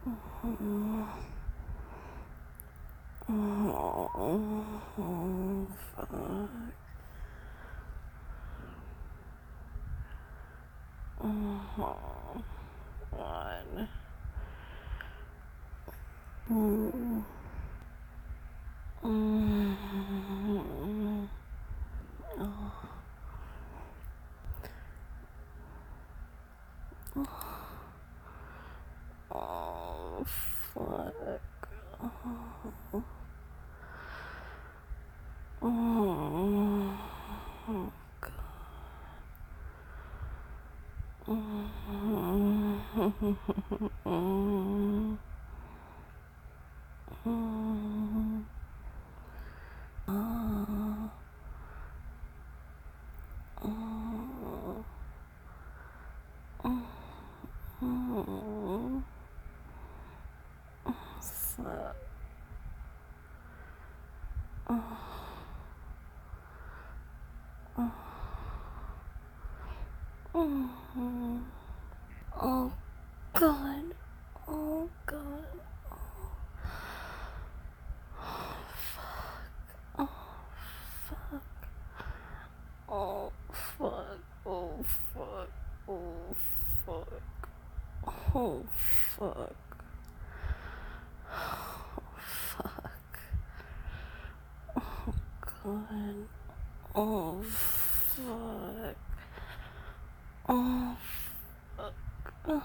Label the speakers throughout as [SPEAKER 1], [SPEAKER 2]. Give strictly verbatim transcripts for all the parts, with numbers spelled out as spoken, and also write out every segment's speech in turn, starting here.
[SPEAKER 1] Oh, oh, oh, fuck. Oh, God. Mm. Mm. Oh. Oh, fuck. Oh. Oh. Oh, God. Oh. Oh. Oh. Oh. Oh. Oh. Fuck. Oh. Oh. Oh. Oh, God. Oh, God. Oh, fuck. Oh, fuck. Oh, fuck. Oh, fuck. Oh, fuck. Oh, fuck. Oh, God. Oh, fuck. Oh, fuck. Oh,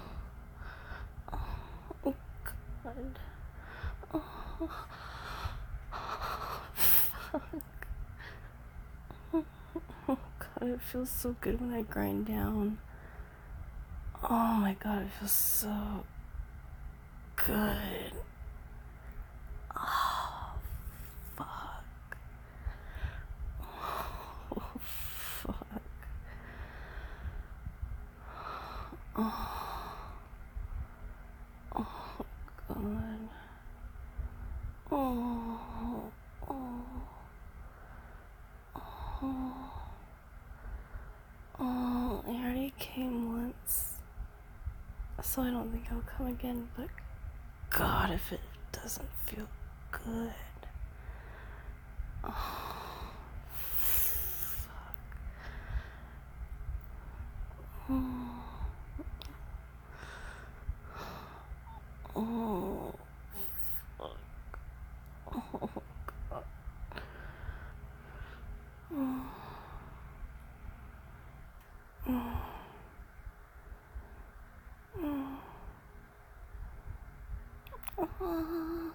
[SPEAKER 1] God. Oh, fuck. Oh, God, it feels so good when I grind down. Oh, my God, it feels so good. Oh, fuck. Oh, fuck. Oh, oh, God. Oh, oh, oh, oh, I already came once, so I don't think I'll come again, but God, if it doesn't feel good. Oh, fuck. Oh, oh, fuck. Oh, God. Oh, oh, oh, oh.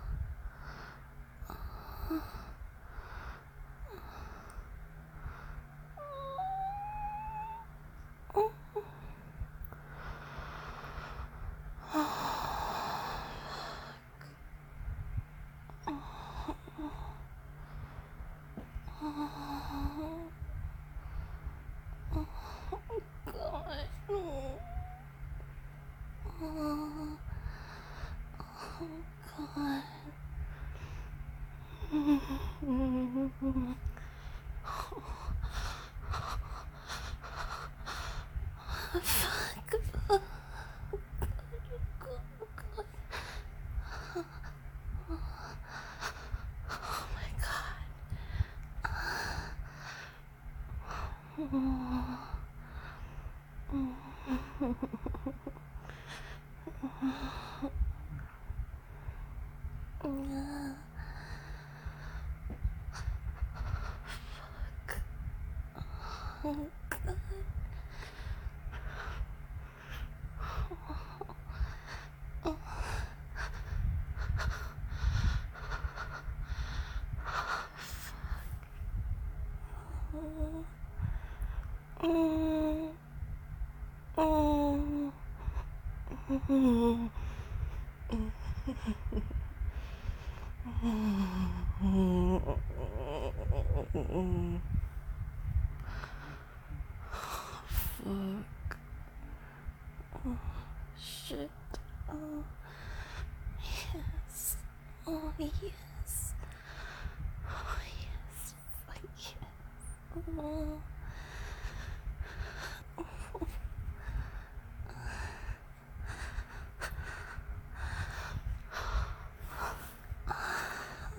[SPEAKER 1] God. Oh, oh, God. Fuck. Oh, God. Oh, my God. Oh. Yeah. Oh, God. Oh. Oh. Oh. Fuck. Oh, shit. Oh, yes. Oh, yes. Oh, yes. Fuck yes. Oh.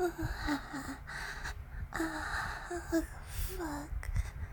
[SPEAKER 1] Fuck.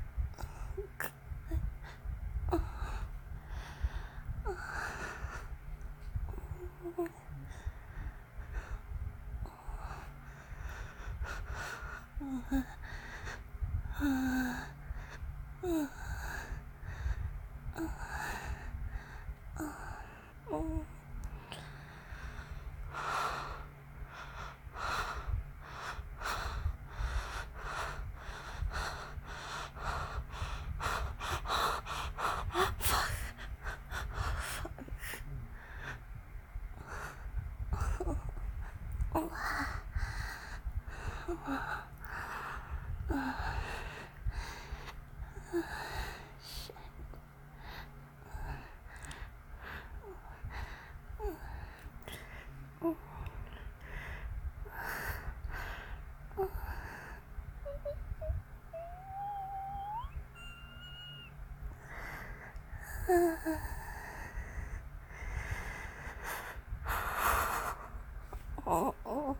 [SPEAKER 1] Oh, oh.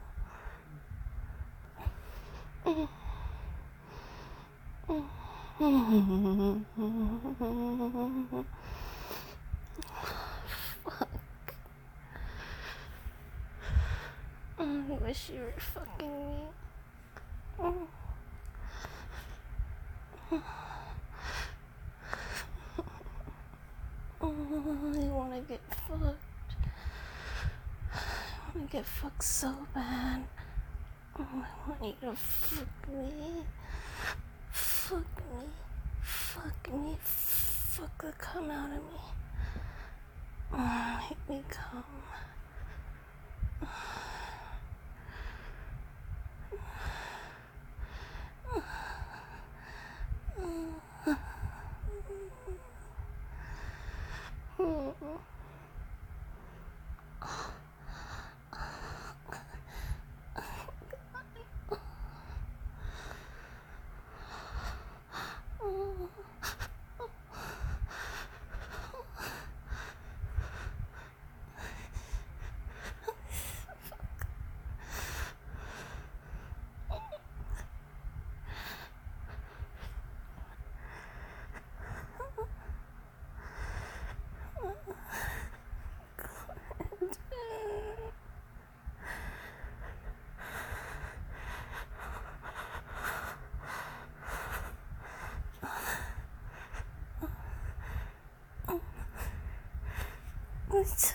[SPEAKER 1] Fuck. I wish you were fucking me. Oh. Oh, I wanna get fucked. I wanna get fucked so bad. Oh, I want you to fuck me. Fuck me. Fuck me. Fuck the cum out of me. Oh, make me come. What?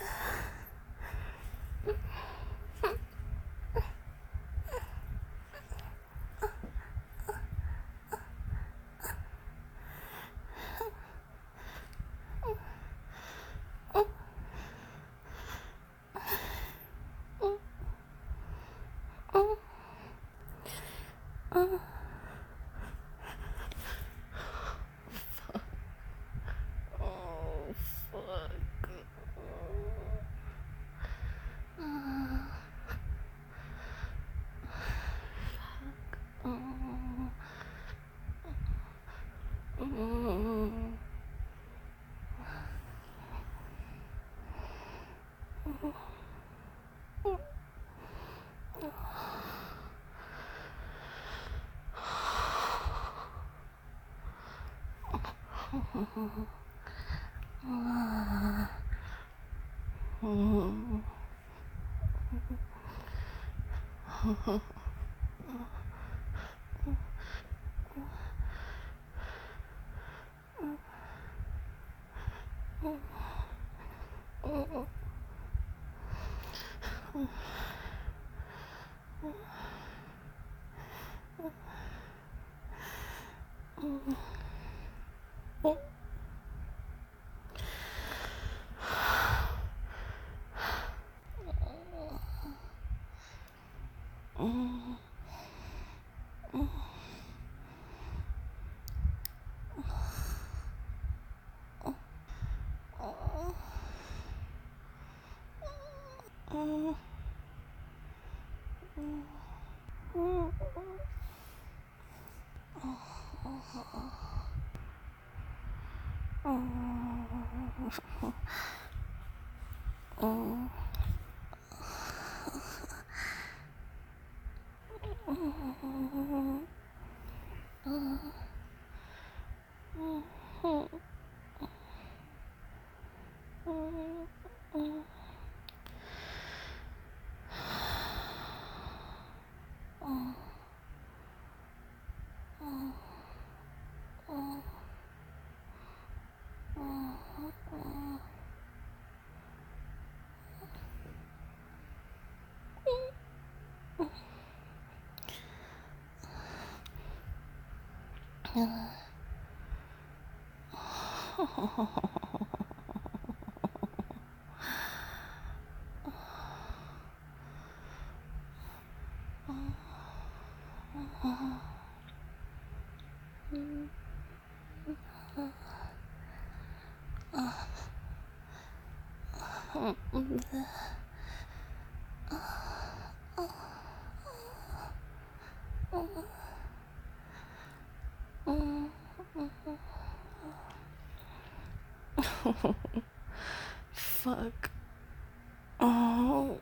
[SPEAKER 1] Fuck. Oh.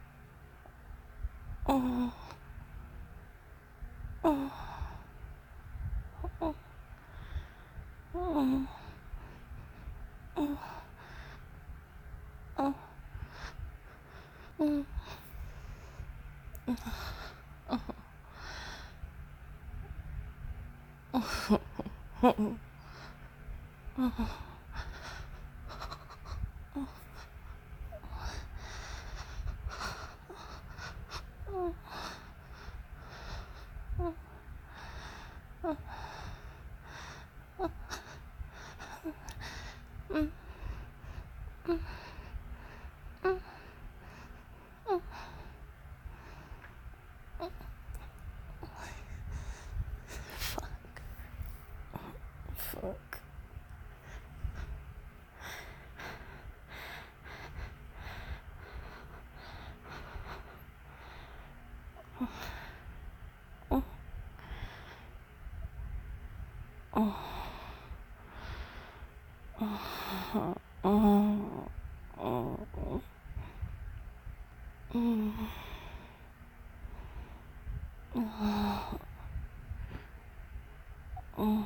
[SPEAKER 1] Oh. Oh. Oh. Oh. Oh. Oh. Mm. Fuck. Fuck. Oh. Oh. Oh. Oh. Oh. Mm. Oh. Oh.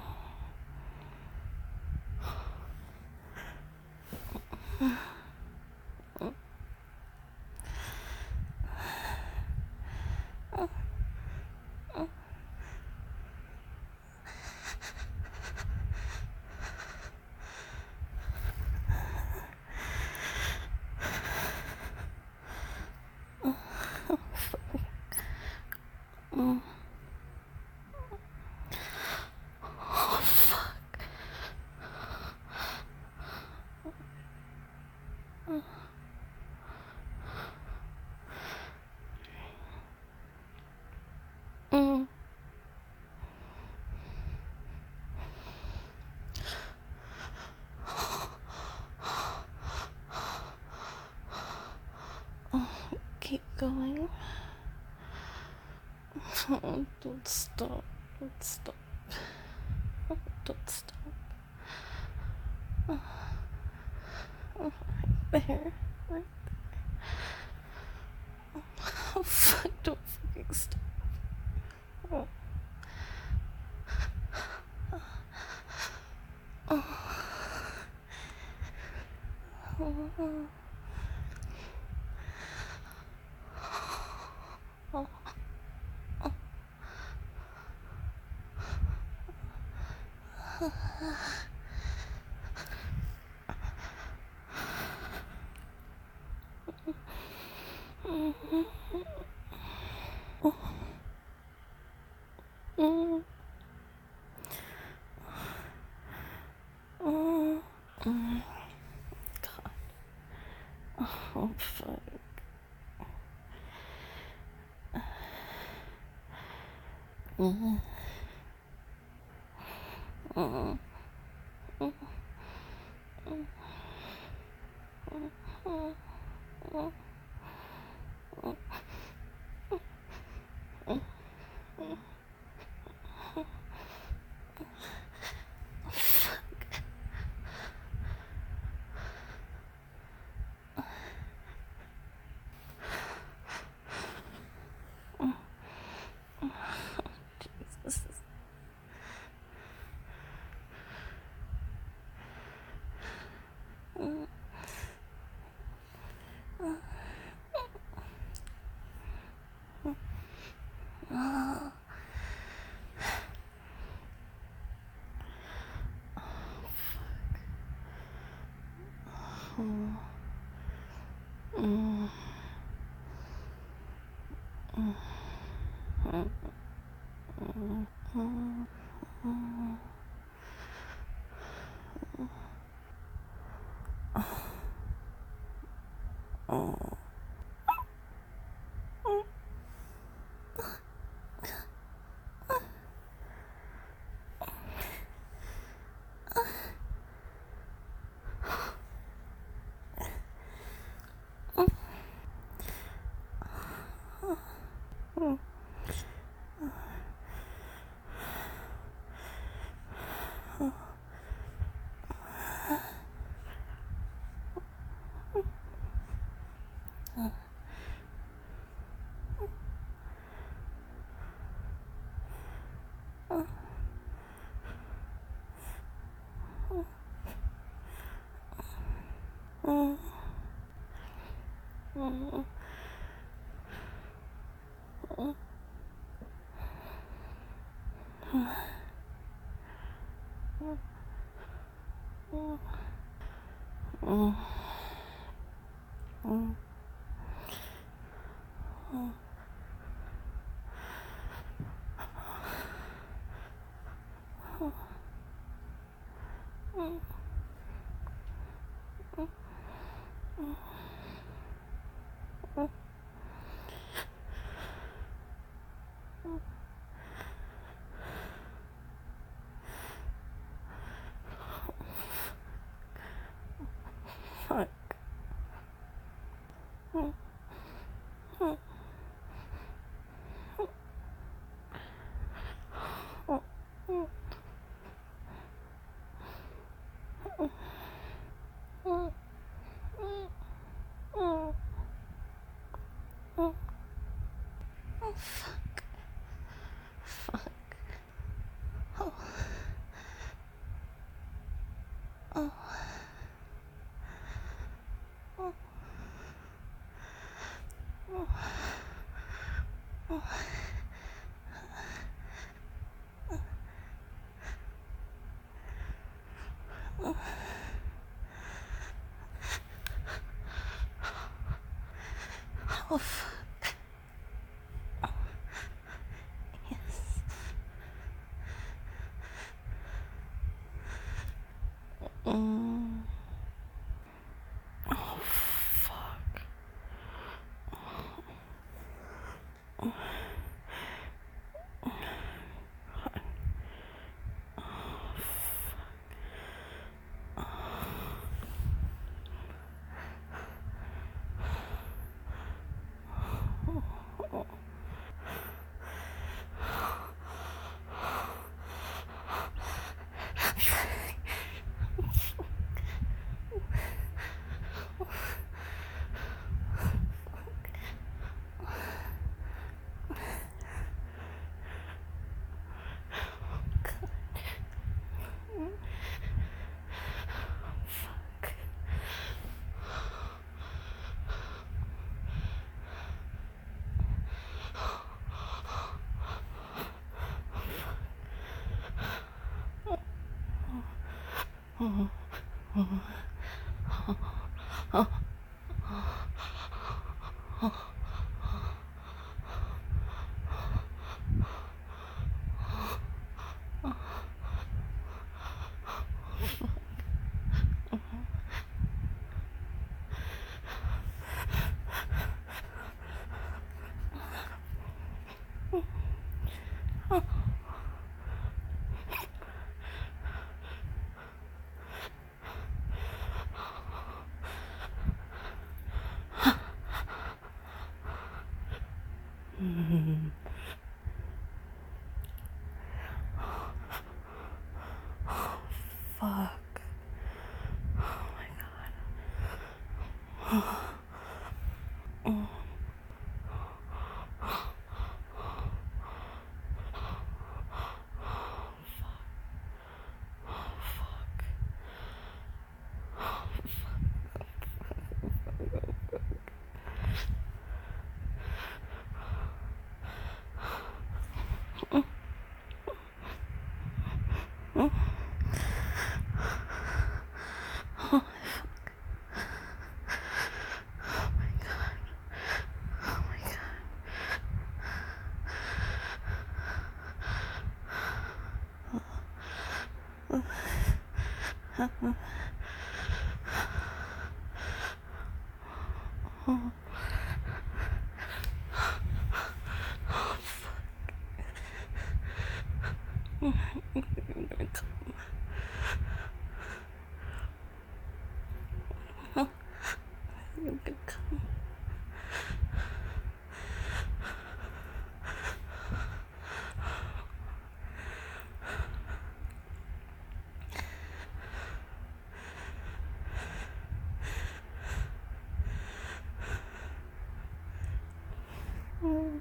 [SPEAKER 1] Mm. Oh, fuck. Mm. Oh, keep going. Oh, don't stop. Don't stop. Oh, don't stop. Oh, oh, right there. Right. Oh, fuck. Don't fucking stop. Oh. Oh. Oh. Oh. Mm. Mm. Mm. God. Oh, fuck. Mm. Mm. Mm. Mm. Mm. Jesus. Mm. Oh. Mm. Mm. Mm. Mm. Mm. Fuck. Oh, fuck. Fuck. Oh. Oh. Oh. Oh. Oh. Oh. Oh, fuck. Yes. Mm. Oh, fuck. Fuck. Oh my god. You're gonna come. You're gonna come. Mm.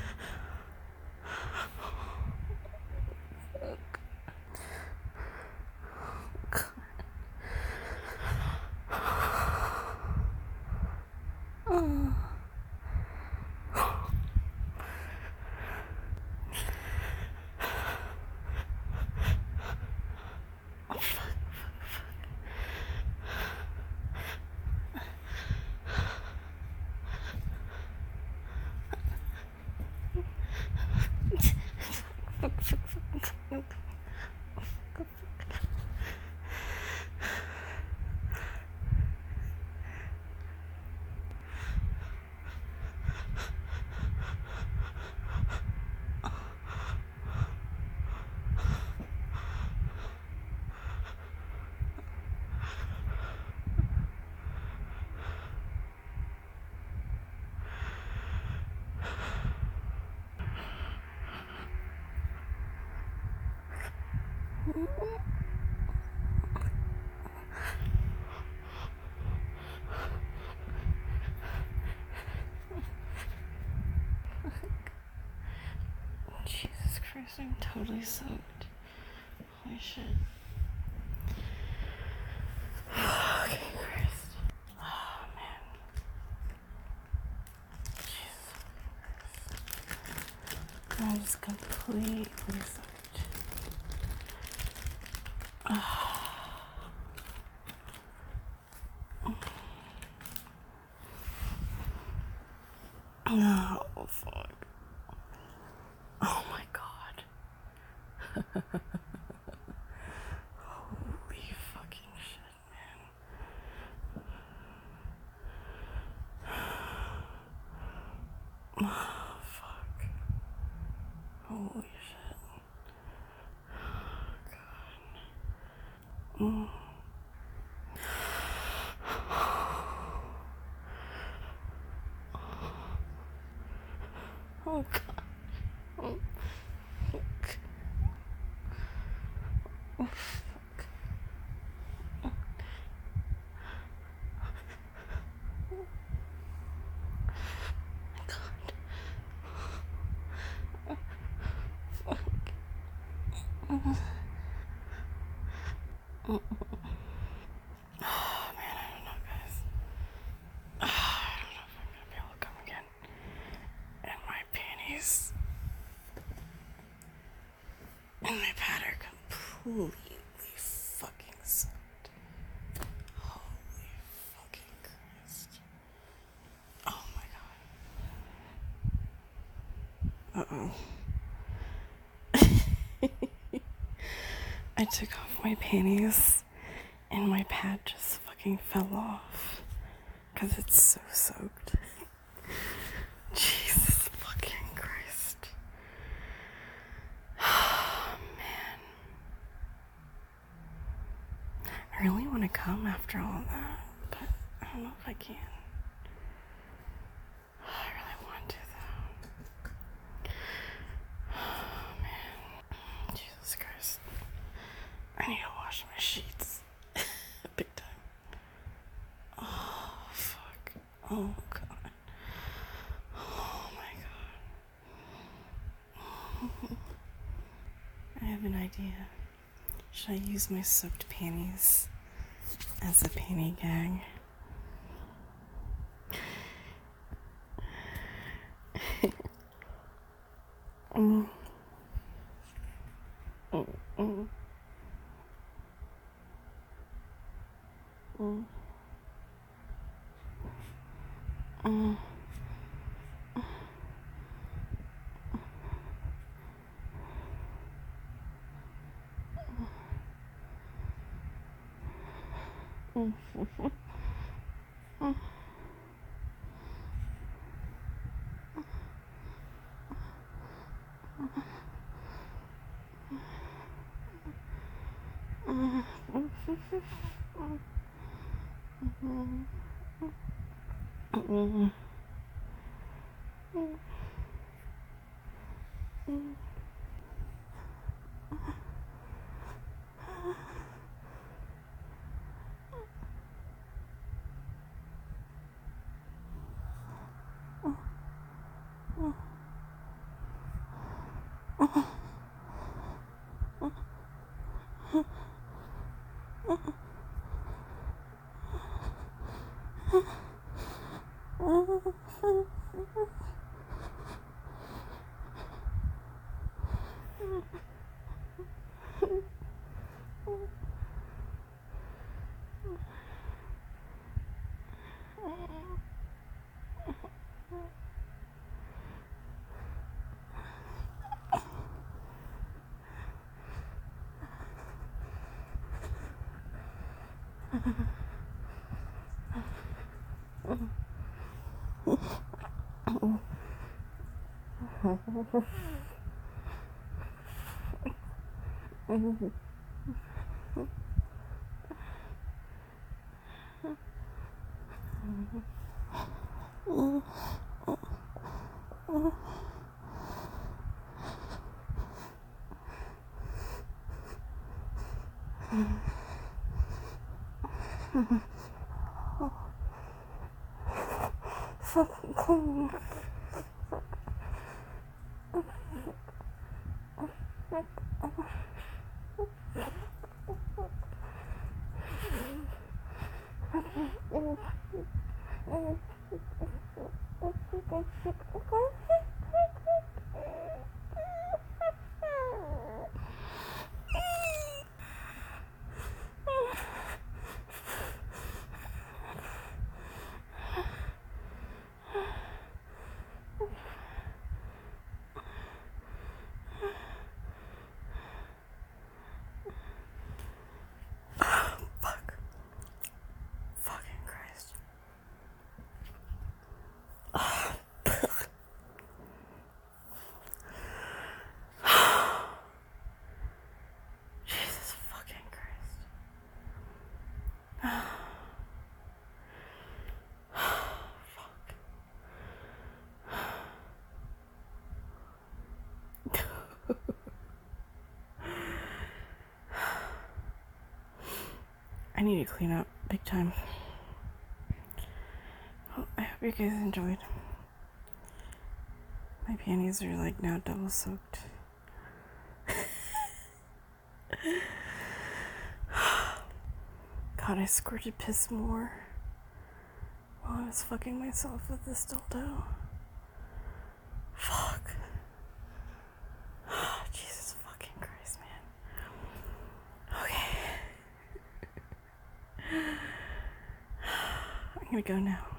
[SPEAKER 1] Oh. Fuck, fuck, fuck, fuck. Jesus Christ, I'm totally soaked. Holy shit. Okay, Christ. Oh, man. Jesus. I'm just completely soaked. Oh, fuck. Oh my god. Holy fucking shit, man. Oh, fuck. Holy shit. Oh, God. Mm. Oh, God. Oh, fuck. Oh, fuck. God. Fuck. Oh, man, I don't know, guys. I don't know if I'm gonna be able to come again. And my panties and my pad are completely fucking soaked. Holy fucking Christ. Oh my god. Uh-oh. I took off my panties and my pad just fucking fell off because it's so soaked. Jesus fucking Christ. Oh, man. I really want to come after all of that, but I don't know if I can. I really want to, though. Oh, man. Jesus Christ. I need to wash my sheets. Big time. Oh, fuck. Oh, God. Oh, my God. I have an idea. Should I use my soaked panties as a panty gag? mm. Mm, mm. Mm. Mm. Mm. Mm. Fucking cool. I need to clean up big time. Well, I hope you guys enjoyed. My panties are like now double soaked. God, I squirted piss more while I was fucking myself with this dildo. Fuck. Jesus fucking Christ, man. Okay. I'm gonna go now.